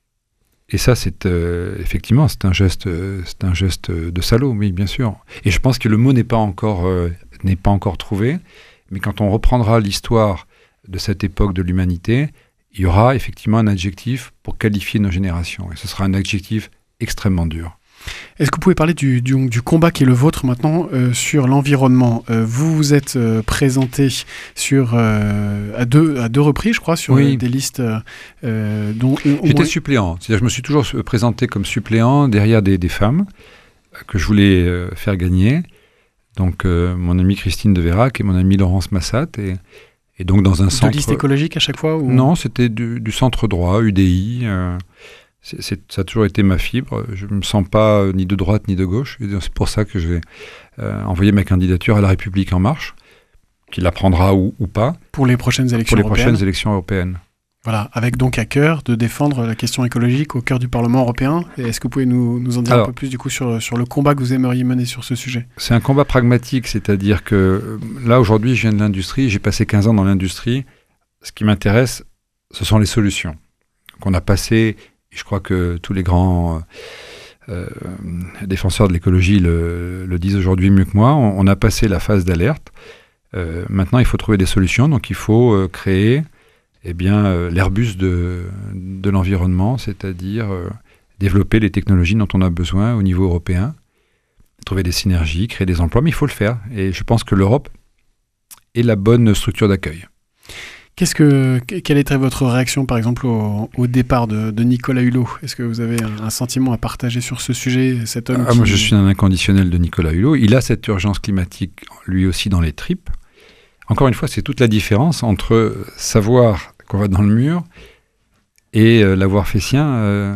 Et ça, c'est euh, effectivement, c'est un geste, euh, c'est un geste de salaud, oui, bien sûr. Et je pense que le mot n'est pas encore, euh, n'est pas encore trouvé. Mais quand on reprendra l'histoire de cette époque de l'humanité, il y aura effectivement un adjectif pour qualifier nos générations. Et ce sera un adjectif extrêmement dur. Est-ce que vous pouvez parler du, du, du combat qui est le vôtre maintenant euh, sur l'environnement ? euh, Vous vous êtes euh, présenté sur, euh, à, deux, à deux reprises, je crois, sur Oui. euh, des listes euh, dont... au J'étais moins- suppléant. C'est-à-dire, je me suis toujours présenté comme suppléant derrière des, des femmes euh, que je voulais euh, faire gagner. Donc, euh, mon amie Christine de Vérac et mon ami Laurence Massat. Et, et donc, dans un De centre... liste écologique à chaque fois ou... Non, c'était du, du centre droit, U D I. Euh, c'est, c'est, ça a toujours été ma fibre. Je ne me sens pas euh, ni de droite ni de gauche. Et c'est pour ça que je vais euh, envoyer ma candidature à La République En Marche, qui la prendra ou, ou pas, Pour les prochaines élections pour les européennes. prochaines élections européennes. Voilà, avec donc à cœur de défendre la question écologique au cœur du Parlement européen. Et est-ce que vous pouvez nous, nous en dire Alors, un peu plus du coup sur, sur le combat que vous aimeriez mener sur ce sujet ? C'est un combat pragmatique, c'est-à-dire que euh, là, aujourd'hui, je viens de l'industrie, j'ai passé quinze ans dans l'industrie. Ce qui m'intéresse, ce sont les solutions. Donc on a passé, et je crois que tous les grands euh, défenseurs de l'écologie le, le disent aujourd'hui mieux que moi, on, on a passé la phase d'alerte. Euh, maintenant, il faut trouver des solutions, donc il faut euh, créer eh bien, euh, l'Airbus de, de l'environnement, c'est-à-dire euh, développer les technologies dont on a besoin au niveau européen, trouver des synergies, créer des emplois, mais il faut le faire. Et je pense que l'Europe est la bonne structure d'accueil. Qu'est-ce que, quelle était votre réaction, par exemple, au, au départ de, de Nicolas Hulot ? Est-ce que vous avez un, un sentiment à partager sur ce sujet, cet homme ah, qui... Moi, je suis un inconditionnel de Nicolas Hulot. Il a cette urgence climatique, lui aussi, dans les tripes. Encore une fois, c'est toute la différence entre savoir qu'on va dans le mur et euh, l'avoir fait sien. Euh,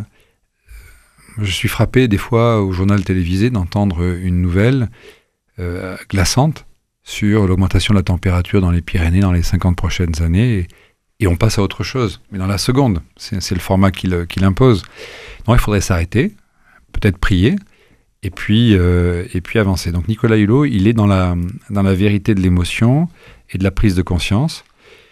je suis frappé, des fois, au journal télévisé, d'entendre une nouvelle euh, glaçante sur l'augmentation de la température dans les Pyrénées dans les cinquante prochaines années, et, et on passe à autre chose, mais dans la seconde. C'est, c'est le format qu'il, qu'il impose. Donc il faudrait s'arrêter, peut-être prier, et puis, euh, et puis avancer. Donc Nicolas Hulot, il est dans la, dans la vérité de l'émotion et de la prise de conscience.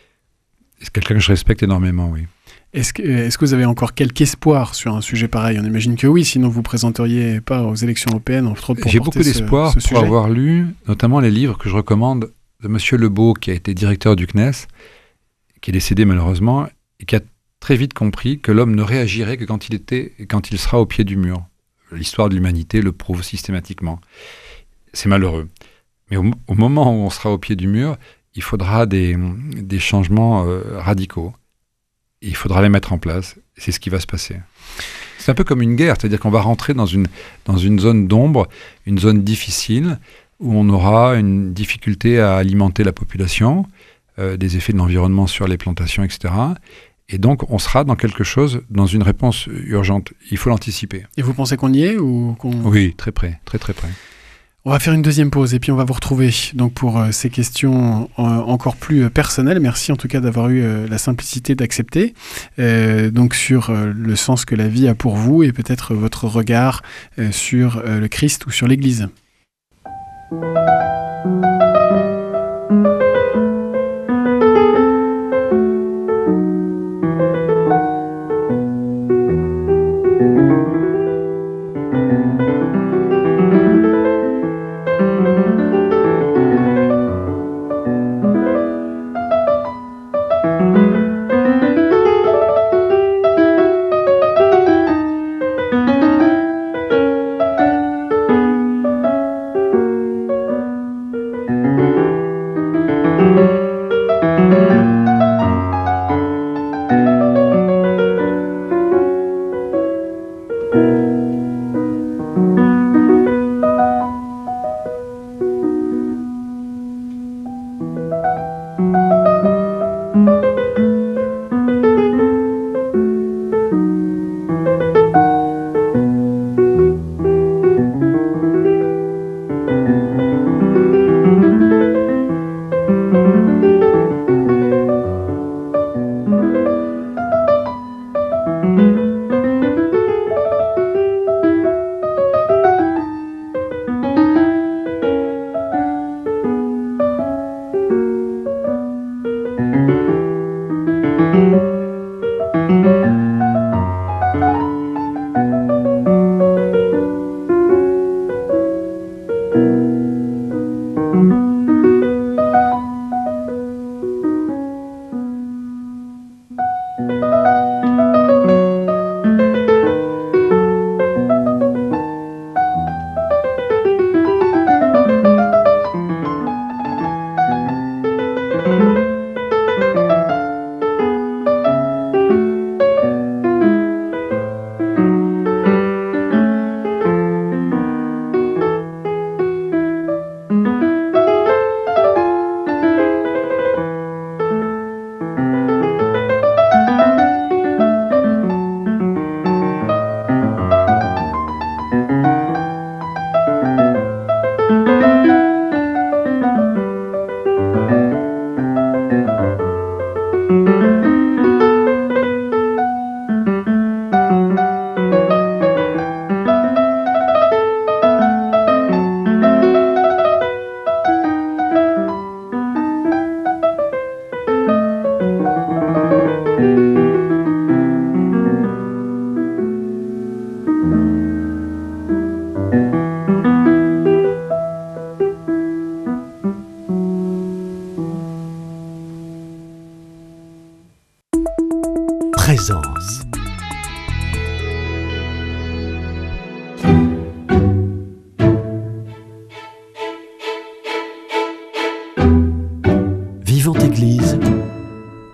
C'est quelqu'un que je respecte énormément, oui. Est-ce que, est-ce que vous avez encore quelque espoir sur un sujet pareil ? On imagine que oui, sinon vous ne présenteriez pas aux élections européennes, entre autres, pour J'ai porter beaucoup d'espoir ce, ce pour sujet. avoir lu notamment les livres que je recommande de Monsieur Lebeau, qui a été directeur du C N E S, qui est décédé malheureusement, et qui a très vite compris que l'homme ne réagirait que quand il, était, quand il sera au pied du mur. L'histoire de l'humanité le prouve systématiquement. C'est malheureux. Mais au, au moment où on sera au pied du mur, il faudra des, des changements euh, radicaux. Et il faudra les mettre en place. Et c'est ce qui va se passer. C'est un peu comme une guerre, c'est-à-dire qu'on va rentrer dans une, dans une zone d'ombre, une zone difficile, où on aura une difficulté à alimenter la population, euh, des effets de l'environnement sur les plantations, et cetera. Et donc, on sera dans quelque chose, dans une réponse urgente. Il faut l'anticiper. Et vous pensez qu'on y est ou qu'on... Oui, très près, très très près. On va faire une deuxième pause et puis on va vous retrouver donc pour euh, ces questions euh, encore plus euh, personnelles. Merci en tout cas d'avoir eu euh, la simplicité d'accepter euh, donc sur euh, le sens que la vie a pour vous et peut-être votre regard euh, sur euh, le Christ ou sur l'Église. Présence.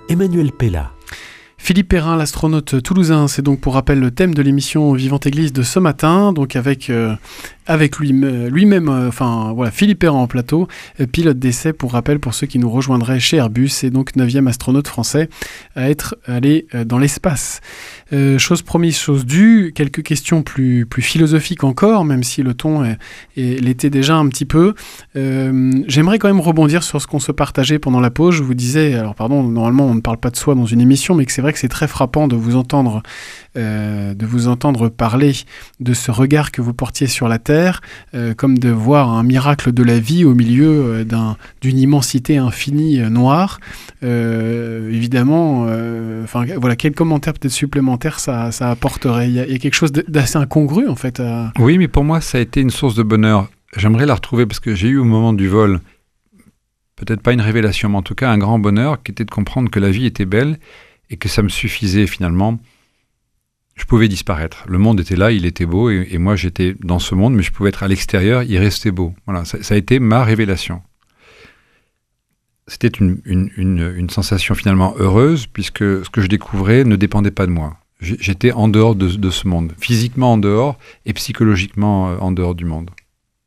Emmanuel Pella. Philippe Perrin, l'astronaute toulousain, c'est donc pour rappel le thème de l'émission Vivante Église de ce matin, donc avec, euh, avec lui, lui-même, euh, enfin voilà, Philippe Perrin en plateau, euh, pilote d'essai pour rappel pour ceux qui nous rejoindraient chez Airbus, et donc neuvième astronaute français à être allé euh, dans l'espace. Euh, chose promise, chose due, quelques questions plus, plus philosophiques encore, même si le ton est, est, l'était déjà un petit peu. Euh, j'aimerais quand même rebondir sur ce qu'on se partageait pendant la pause. Je vous disais, alors pardon, normalement on ne parle pas de soi dans une émission, mais que c'est vrai que c'est très frappant de vous entendre, euh, de vous entendre parler de ce regard que vous portiez sur la Terre, euh, comme de voir un miracle de la vie au milieu euh, d'un, d'une immensité infinie euh, noire. Euh, évidemment, euh, enfin voilà, quel commentaire peut-être supplémentaire ça, ça apporterait. Il y, a, il y a quelque chose d'assez incongru en fait. À... Oui, mais pour moi, ça a été une source de bonheur. J'aimerais la retrouver parce que j'ai eu au moment du vol, peut-être pas une révélation, mais en tout cas un grand bonheur qui était de comprendre que la vie était belle et que ça me suffisait finalement. Je pouvais disparaître. Le monde était là, il était beau, et, et moi j'étais dans ce monde, mais je pouvais être à l'extérieur, il restait beau. Voilà, ça, ça a été ma révélation. C'était une, une, une, une sensation finalement heureuse, puisque ce que je découvrais ne dépendait pas de moi. J'étais en dehors de, de ce monde, physiquement en dehors et psychologiquement en dehors du monde.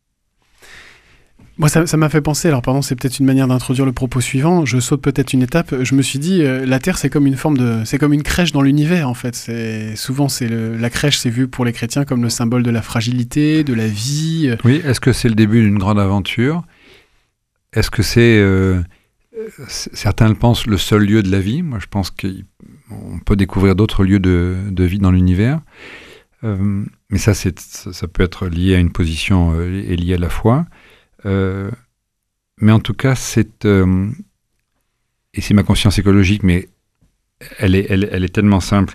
Moi, ça, ça m'a fait penser, alors pardon, c'est peut-être une manière d'introduire le propos suivant, je saute peut-être une étape, je me suis dit, euh, la Terre, c'est comme une forme de... c'est comme une crèche dans l'univers, en fait. C'est, souvent, c'est le, la crèche, c'est vu pour les chrétiens comme le symbole de la fragilité, de la vie. Oui, est-ce que c'est le début d'une grande aventure ? Est-ce que c'est, euh, certains le pensent, le seul lieu de la vie ? Moi, je pense qu'on peut découvrir d'autres lieux de, de vie dans l'univers. Euh, mais ça, c'est, ça, ça peut être lié à une position euh, et lié à la foi. Euh, mais en tout cas, c'est, euh, et c'est ma conscience écologique, mais elle est, elle, elle est tellement simple.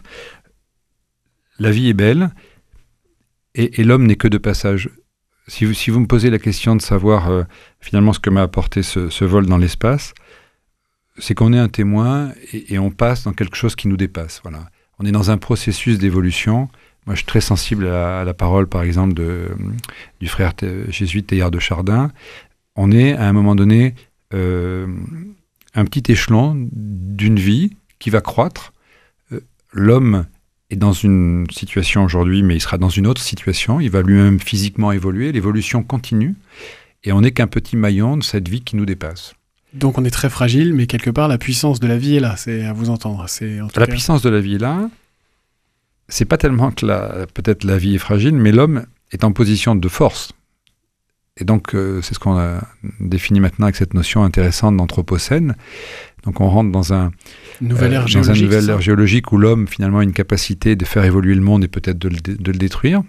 La vie est belle, et, et l'homme n'est que de passage. Si vous, si vous me posez la question de savoir euh, finalement ce que m'a apporté ce, ce vol dans l'espace, c'est qu'on est un témoin et, et on passe dans quelque chose qui nous dépasse. Voilà. On est dans un processus d'évolution. Moi, je suis très sensible à, à la parole, par exemple, de, du frère t- jésuite Teilhard de Chardin. On est, à un moment donné, euh, un petit échelon d'une vie qui va croître. Euh, l'homme est dans une situation aujourd'hui, mais il sera dans une autre situation. Il va lui-même physiquement évoluer. L'évolution continue. Et on n'est qu'un petit maillon de cette vie qui nous dépasse. Donc, on est très fragile, mais quelque part, la puissance de la vie est là. C'est à vous entendre. C'est, en tout la cas... puissance de la vie est là. C'est pas tellement que la, peut-être la vie est fragile, mais l'homme est en position de force. Et donc, euh, c'est ce qu'on a défini maintenant avec cette notion intéressante d'anthropocène. Donc, on rentre dans un nouvelle ère euh, géologique, dans une nouvelle ère géologique où l'homme, finalement, a une capacité de faire évoluer le monde et peut-être de le, de le détruire.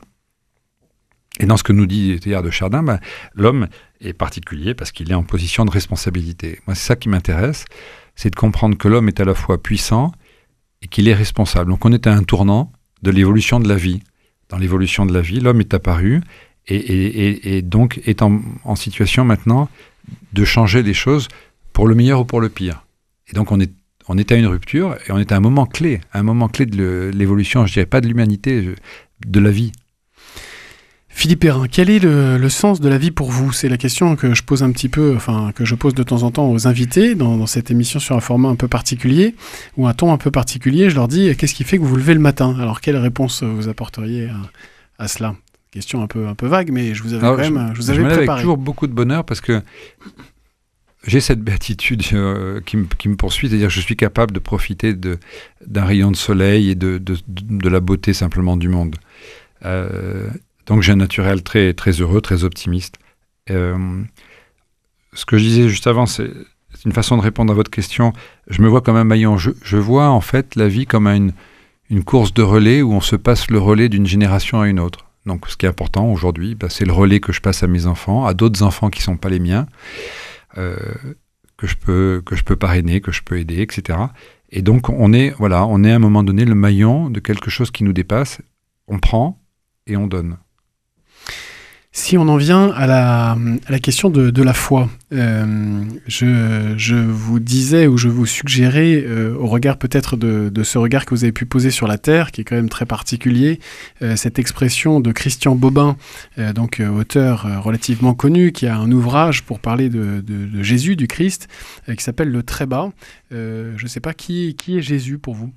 Et dans ce que nous dit Teilhard de Chardin, ben, l'homme est particulier parce qu'il est en position de responsabilité. Moi, c'est ça qui m'intéresse, c'est de comprendre que l'homme est à la fois puissant et qu'il est responsable. Donc, on est à un tournant de l'évolution de la vie. Dans l'évolution de la vie, l'homme est apparu et, et, et, et donc est en, en situation maintenant de changer les choses pour le meilleur ou pour le pire. Et donc on est, on est à une rupture et on est à un moment clé, un moment clé de, le, de l'évolution, je dirais pas de l'humanité, de la vie. Philippe Perrin, quel est le, le sens de la vie pour vous ? C'est la question que je pose un petit peu, enfin que je pose de temps en temps aux invités dans, dans cette émission sur un format un peu particulier ou un ton un peu particulier. Je leur dis qu'est-ce qui fait que vous vous levez le matin ? Alors quelle réponse vous apporteriez à, à cela ? Question un peu un peu vague, mais je vous avais Alors, quand même, je, je vous avais je me lève préparé. avec toujours beaucoup de bonheur parce que j'ai cette béatitude euh, qui, me, qui me poursuit, c'est-à-dire que je suis capable de profiter de, d'un rayon de soleil et de, de, de, de la beauté simplement du monde. Euh, Donc j'ai un naturel très, très heureux, très optimiste. Euh, ce que je disais juste avant, c'est, c'est une façon de répondre à votre question. Je me vois comme un maillon. Je, je vois en fait la vie comme une, une course de relais où on se passe le relais d'une génération à une autre. Donc ce qui est important aujourd'hui, bah, c'est le relais que je passe à mes enfants, à d'autres enfants qui ne sont pas les miens, euh, que je peux, que je peux parrainer, que je peux aider, et cetera. Et donc on est, voilà, on est à un moment donné le maillon de quelque chose qui nous dépasse. On prend et on donne. Si on en vient à la, à la question de, de la foi, euh, je, je vous disais ou je vous suggérais, euh, au regard peut-être de, de ce regard que vous avez pu poser sur la Terre, qui est quand même très particulier, euh, cette expression de Christian Bobin, euh, donc euh, auteur euh, relativement connu, qui a un ouvrage pour parler de, de, de Jésus, du Christ, euh, qui s'appelle Le Très Bas. Euh, je ne sais pas qui, qui est Jésus pour vous.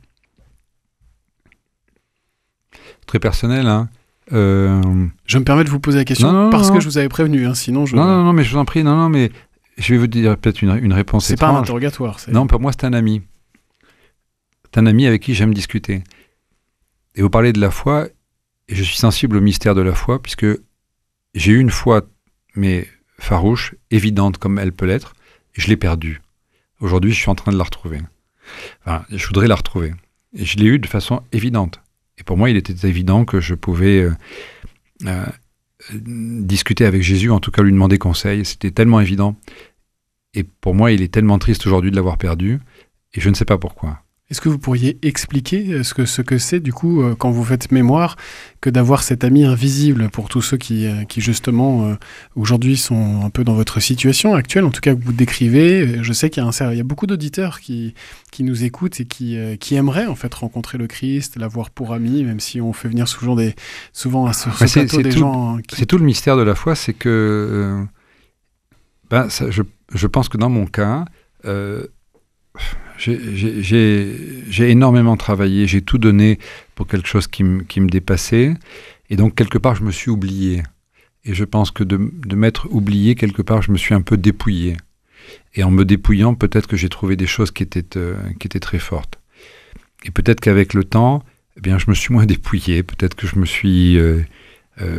Très personnel, hein. Euh... Je me permets de vous poser la question non, non, parce non. que je vous avais prévenu, hein, sinon je... Non, non, non, mais je vous en prie, non, non, mais je vais vous dire peut-être une, une réponse c'est étrange. pas un interrogatoire. C'est... Non, pour moi, c'est un ami. C'est un ami avec qui j'aime discuter. Et vous parlez de la foi, et je suis sensible au mystère de la foi, puisque j'ai eu une foi, mais farouche, évidente comme elle peut l'être, et je l'ai perdue. Aujourd'hui, je suis en train de la retrouver. Enfin, je voudrais la retrouver. Et je l'ai eue de façon évidente. Et pour moi, il était évident que je pouvais euh, euh, discuter avec Jésus, en tout cas lui demander conseil. C'était tellement évident. Et pour moi, il est tellement triste aujourd'hui de l'avoir perdu. Et je ne sais pas pourquoi. Est-ce que vous pourriez expliquer ce que, ce que c'est, du coup, euh, quand vous faites mémoire, que d'avoir cet ami invisible pour tous ceux qui, euh, qui justement, euh, aujourd'hui, sont un peu dans votre situation actuelle, en tout cas que vous décrivez. Je sais qu'il y a, un, il y a beaucoup d'auditeurs qui, qui nous écoutent et qui, euh, qui aimeraient, en fait, rencontrer le Christ, l'avoir pour ami, même si on fait venir souvent, des, souvent à ce, ce c'est, plateau c'est des tout, gens... Qui... C'est tout le mystère de la foi, c'est que... Euh, ben, ça, je, je pense que dans mon cas... Euh, J'ai, j'ai, j'ai, j'ai énormément travaillé, j'ai tout donné pour quelque chose qui, m, qui me dépassait. Et donc, quelque part, je me suis oublié. Et je pense que de, de m'être oublié, quelque part, je me suis un peu dépouillé. Et en me dépouillant, peut-être que j'ai trouvé des choses qui étaient, euh, qui étaient très fortes. Et peut-être qu'avec le temps, eh bien, je me suis moins dépouillé. Peut-être que je me suis euh, euh,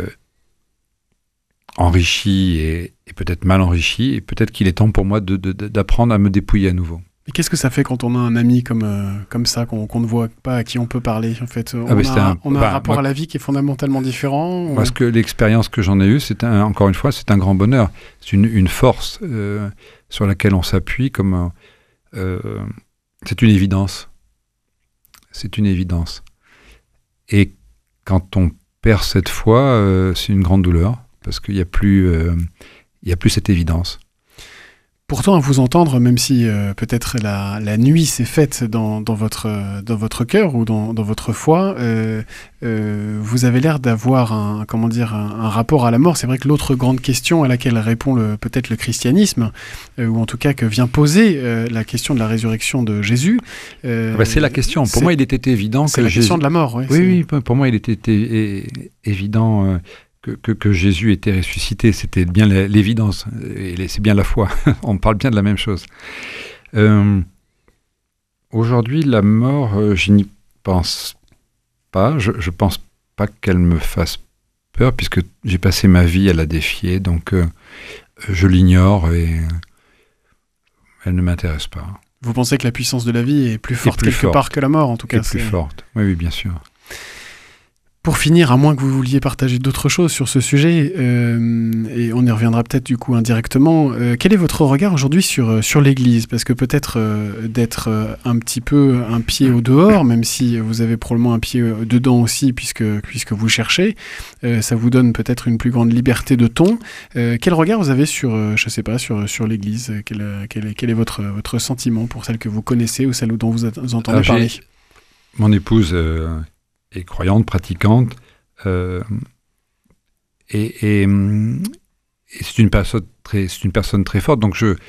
enrichi et, et peut-être mal enrichi. Et peut-être qu'il est temps pour moi de, de, de, d'apprendre à me dépouiller à nouveau. Et qu'est-ce que ça fait quand on a un ami comme, euh, comme ça, qu'on, qu'on ne voit pas, à qui on peut parler, en fait? On ah ben a, un, on a bah, un rapport moi, à la vie qui est fondamentalement différent. Parce que l'expérience que j'en ai eue, c'est un, encore une fois, c'est un grand bonheur. C'est une, une force euh, sur laquelle on s'appuie. Comme, euh, c'est une évidence. C'est une évidence. Et quand on perd cette foi, euh, c'est une grande douleur, parce qu'il n'y a plus, euh, il n'y a plus cette évidence. Pourtant, à vous entendre, même si euh, peut-être la, la nuit s'est faite dans, dans votre, dans votre cœur ou dans, dans votre foi, euh, euh, vous avez l'air d'avoir un, comment dire, un, un rapport à la mort. C'est vrai que l'autre grande question à laquelle répond le, peut-être le christianisme, euh, ou en tout cas que vient poser euh, la question de la résurrection de Jésus. Euh, bah c'est la question. Pour moi, il était évident c'est que la Jésus... question de la mort. Ouais, oui, oui, pour moi, il était é- é- évident... Euh... Que, que, que Jésus était ressuscité, c'était bien l'évidence, et c'est bien la foi, on parle bien de la même chose. Euh, aujourd'hui, la mort, euh, je n'y pense pas, je ne pense pas qu'elle me fasse peur, puisque j'ai passé ma vie à la défier, donc euh, je l'ignore et elle ne m'intéresse pas. Vous pensez que la puissance de la vie est plus forte plus quelque forte. part que la mort, en tout cas? Est plus forte, oui, oui, bien sûr. Pour finir, à moins que vous vouliez partager d'autres choses sur ce sujet, euh, et on y reviendra peut-être du coup indirectement, euh, quel est votre regard aujourd'hui sur, sur l'Église? Parce que peut-être euh, d'être euh, un petit peu un pied au dehors, même si vous avez probablement un pied dedans aussi, puisque, puisque vous cherchez, euh, ça vous donne peut-être une plus grande liberté de ton. Euh, quel regard vous avez sur, euh, je sais pas, sur, sur l'Église? Quel, quel, quel est votre, votre sentiment pour celle que vous connaissez ou celle dont vous, vous entendez Alors, parler? Mon épouse... Euh... est croyante, pratiquante, euh, et, et, et c'est une personne très, c'est une personne très forte. Donc je,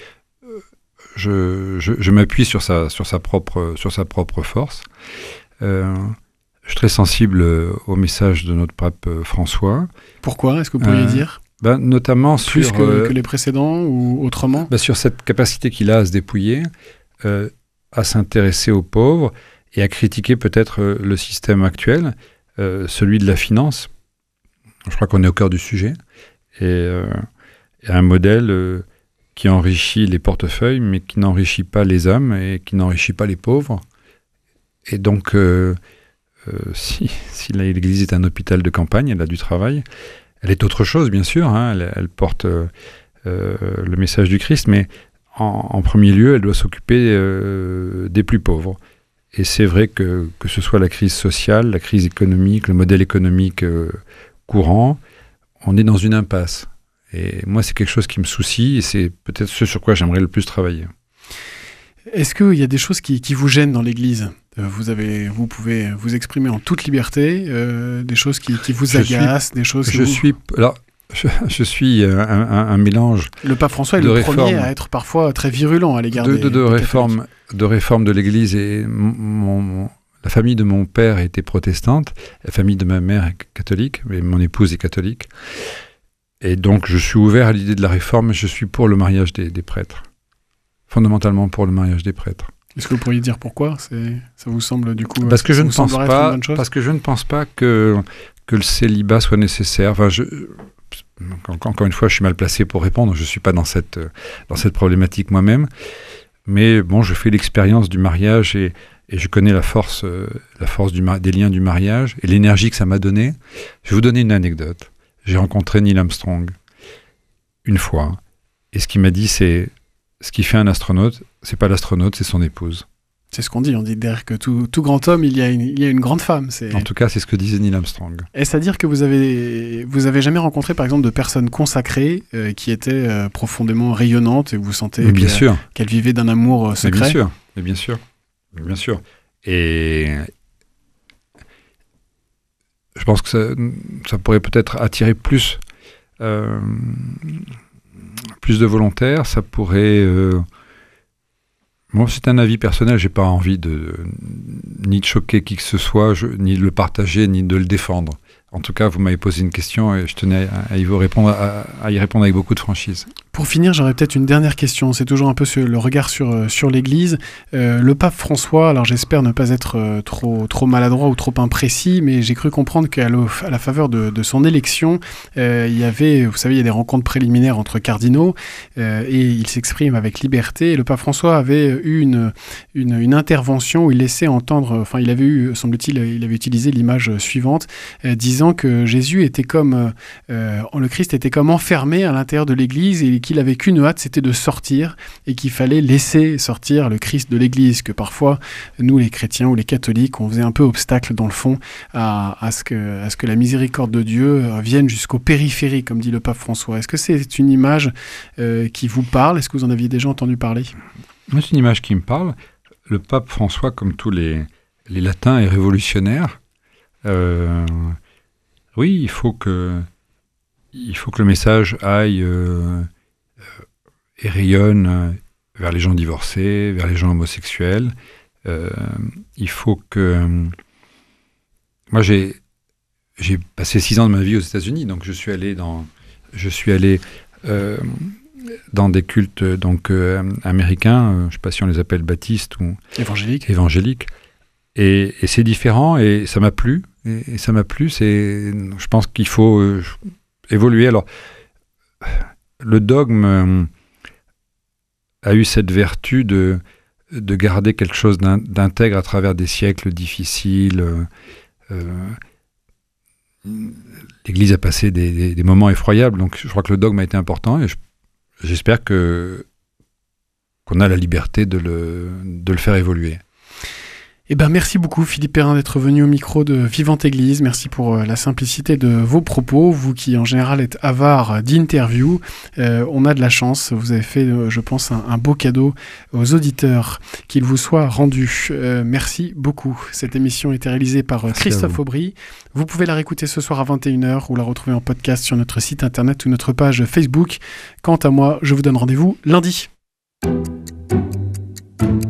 je, je, je m'appuie sur sa, sur sa propre, sur sa propre force. Euh, je suis très sensible au message de notre pape François. Pourquoi? Est-ce que vous pourriez euh, dire? Ben, notamment plus sur que, euh, que les précédents ou autrement? Ben, sur cette capacité qu'il a à se dépouiller, euh, à s'intéresser aux pauvres. Et à critiquer peut-être euh, le système actuel, euh, celui de la finance. Je crois qu'on est au cœur du sujet. Et, euh, et un modèle euh, qui enrichit les portefeuilles, mais qui n'enrichit pas les âmes et qui n'enrichit pas les pauvres. Et donc, euh, euh, si, si l'Église est un hôpital de campagne, elle a du travail. Elle est autre chose, bien sûr. Hein, elle, elle porte euh, euh, le message du Christ, mais en, en premier lieu, elle doit s'occuper euh, des plus pauvres. Et c'est vrai que, que ce soit la crise sociale, la crise économique, le modèle économique euh, courant, on est dans une impasse. Et moi, c'est quelque chose qui me soucie et c'est peut-être ce sur quoi j'aimerais le plus travailler. Est-ce qu'il y a des choses qui, qui vous gênent dans l'Église ? Vous, avez, vous pouvez vous exprimer en toute liberté, euh, des choses qui, qui vous je agacent, suis, des choses... Je vous... suis... Alors, je, je suis un, un, un mélange. Le pape François est le réforme, premier à être parfois très virulent à l'égard de, des, de, de des réforme, de réforme de l'Église. Et mon, mon, la famille de mon père était protestante, la famille de ma mère est catholique, mais mon épouse est catholique. Et donc, je suis ouvert à l'idée de la réforme, je suis pour le mariage des, des prêtres. Fondamentalement pour le mariage des prêtres. Est-ce que vous pourriez dire pourquoi ? C'est, ça vous semble du coup... Parce que je ne pense pas, parce que je ne pense pas que, que le célibat soit nécessaire. Enfin, je, encore une fois, je suis mal placé pour répondre. Je ne suis pas dans cette, dans cette problématique moi-même. Mais bon, je fais l'expérience du mariage et, et je connais la force, la force du, des liens du mariage et l'énergie que ça m'a donné. Je vais vous donner une anecdote. J'ai rencontré Neil Armstrong une fois. Et ce qu'il m'a dit, c'est... Ce qui fait un astronaute, c'est pas l'astronaute, c'est son épouse. C'est ce qu'on dit. On dit derrière que tout, tout grand homme, il y a une, il y a une grande femme. C'est... En tout cas, c'est ce que disait Neil Armstrong. Est-ce à dire que vous avez, vous avez jamais rencontré, par exemple, de personnes consacrées euh, qui étaient euh, profondément rayonnantes et vous sentez Mais bien sûr. qu'elles vivaient d'un amour euh, secret ? Mais bien sûr. Mais bien sûr. Mais bien sûr. Et je pense que ça, ça pourrait peut-être attirer plus. Euh, plus de volontaires, ça pourrait... Euh... Moi, c'est un avis personnel, j'ai pas envie de ni de choquer qui que ce soit, je, ni de le partager, ni de le défendre. En tout cas, vous m'avez posé une question et je tenais à, à, y, répondre, à, à y répondre avec beaucoup de franchise. Pour finir, j'aurais peut-être une dernière question. C'est toujours un peu sur le regard sur, sur l'Église. Euh, le pape François, alors j'espère ne pas être euh, trop, trop maladroit ou trop imprécis, mais j'ai cru comprendre qu'à le, à la faveur de, de son élection, euh, il y avait, vous savez, il y a des rencontres préliminaires entre cardinaux euh, et il s'exprime avec liberté. Et le pape François avait eu une, une, une intervention où il laissait entendre, enfin il avait eu, semble-t-il, il avait utilisé l'image suivante, euh, disant que Jésus était comme, euh, le Christ était comme enfermé à l'intérieur de l'Église et qu'il avait qu'une hâte, c'était de sortir et qu'il fallait laisser sortir le Christ de l'Église, que parfois, nous les chrétiens ou les catholiques, on faisait un peu obstacle dans le fond à, à, ce, que, à ce que la miséricorde de Dieu vienne jusqu'aux périphéries, comme dit le pape François. Est-ce que c'est une image euh, qui vous parle ? Est-ce que vous en aviez déjà entendu parler ? C'est une image qui me parle. Le pape François, comme tous les, les latins, est révolutionnaire. Euh, oui, il faut que, il faut que le message aille euh, et rayonne euh, vers les gens divorcés, vers les gens homosexuels. Euh, il faut que... Euh, moi, j'ai, j'ai passé six ans de ma vie aux États-Unis, donc je suis allé dans, je suis allé, euh, dans des cultes donc, euh, américains, euh, je ne sais pas si on les appelle baptistes ou... Évangéliques. Évangéliques. Et, et c'est différent, et ça m'a plu. Et, et ça m'a plu, c'est, je pense qu'il faut euh, évoluer. Alors, le dogme euh, a eu cette vertu de, de garder quelque chose d'in, d'intègre à travers des siècles difficiles. Euh, euh, L'Église a passé des, des, des moments effroyables, donc je crois que le dogme a été important, et je, j'espère que, qu'on a la liberté de le, de le faire évoluer. Eh ben, merci beaucoup Philippe Perrin d'être venu au micro de Vivante Église. Merci pour euh, la simplicité de vos propos. Vous qui en général êtes avare d'interviews, euh, on a de la chance. Vous avez fait, euh, je pense, un, un beau cadeau aux auditeurs. Qu'il vous soit rendu. Euh, merci beaucoup. Cette émission a été réalisée par euh, Christophe vous. Aubry. Vous pouvez la réécouter ce soir à vingt et une heures ou la retrouver en podcast sur notre site internet ou notre page Facebook. Quant à moi, je vous donne rendez-vous lundi.